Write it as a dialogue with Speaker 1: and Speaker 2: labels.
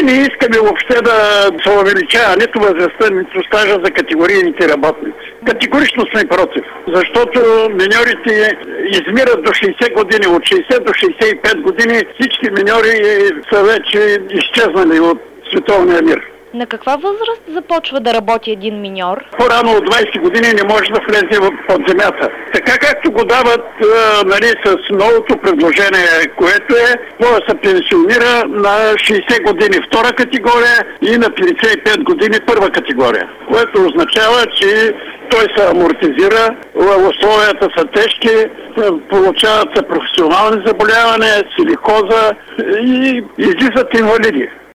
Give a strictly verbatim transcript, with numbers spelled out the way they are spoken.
Speaker 1: не искаме въобще да се увеличава нито възрастта, нито стажа за категорийните работници. Категорично сме против, защото миньорите измират до шейсет години. От шейсет до шейсет и пет години всички миньори са вече изчезнали от световния мир.
Speaker 2: На каква възраст започва да работи един миньор?
Speaker 1: По-рано от двайсет години не може да влезе под земята. Така както го дават а, нали, с новото предложение, което е, може да се пенсионира на шейсет години втора категория и на петдесет и пет години първа категория. Което означава, че той се амортизира, условията са тежки, получават се професионални заболявания, силикоза и излизат инвалиди.